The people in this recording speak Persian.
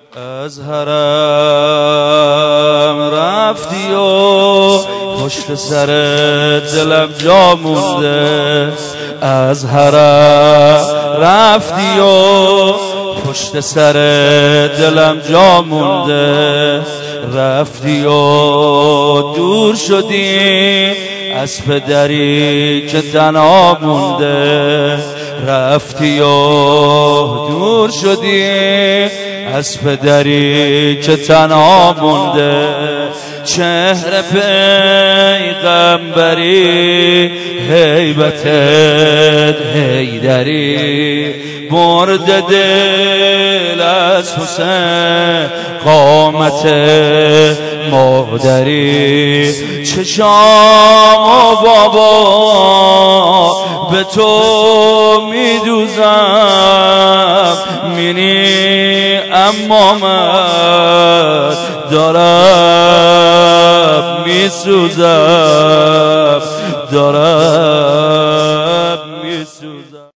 از حرم رفتی و پشت سر دلم جا مونده. از حرم رفتی و پشت سر دلم جا مونده. رفتی و دور شدی از پدری که تنها مونده. رفتی و دور شدی از پدری که تنها مونده. چهره پیغمبری هیبتت حیدری برد دل از حسین قامت مادری. چشام و بابا به تو میدوزم مینی اما من دارم میسوزم